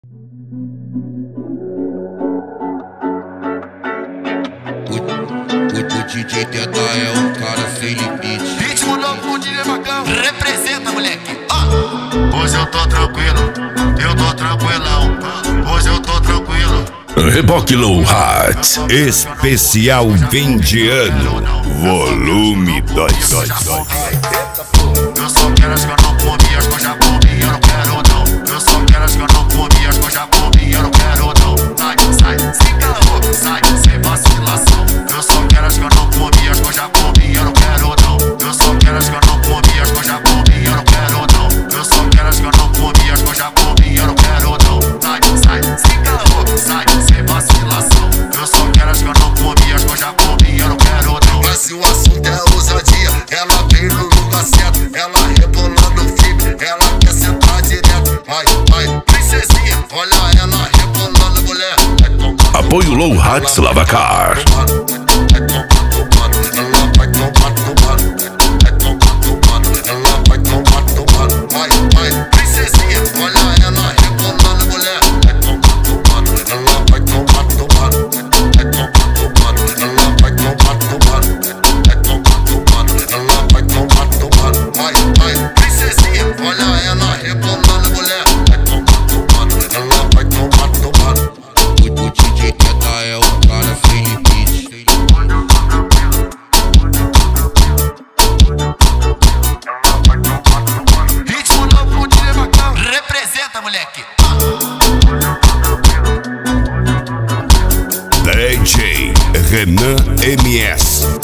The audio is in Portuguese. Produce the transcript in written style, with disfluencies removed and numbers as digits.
O DJ Teta é um cara sem limite. Ritmo novo com o DJ Macão. Representa, moleque. Hoje eu tô tranquilo, eu tô tranquilão. Hoje eu tô tranquilo. Reboque Low Heart, especial 20 anos, volume 2. Eu só quero as que eu não comi, as que eu já comi, eu não quero não. Eu só quero as que eu não comi, as que eu já comi, eu não quero não. Sai, sem caô, sai, sem vacilação. Eu só quero as que eu não comi, as que eu já comi, eu não quero não. Eu só quero as que eu não comi, as que eu já comi, eu não quero não. Eu só quero as que eu não comi, as que eu já comi, eu não quero não. Sai, sem caô, sai, sem vacilação. Eu só quero as que eu não comi, as que eu já comi, eu não quero não. Mas se o assunto é ousadia, ela vem no lugar certo. Ela rebolando firme, ela quer sentar direto. Vai, princesinha, olha ela rebolando, mulher. Apoio Low Heart Lavacar. Ela vai tomar, ela vai tomar. Vai, princesinha, olha ela rebolando, mulher. Ela vai tomar. Ela vai tomar. Ela vai tomar. Vai, princesinha, olha ela rebolando, mulher. Ela vai tomar. O DJ Teta é um cara sem limite. Ritmo novo com o DJ Macão. Representa, moleque. DJ Renan MS.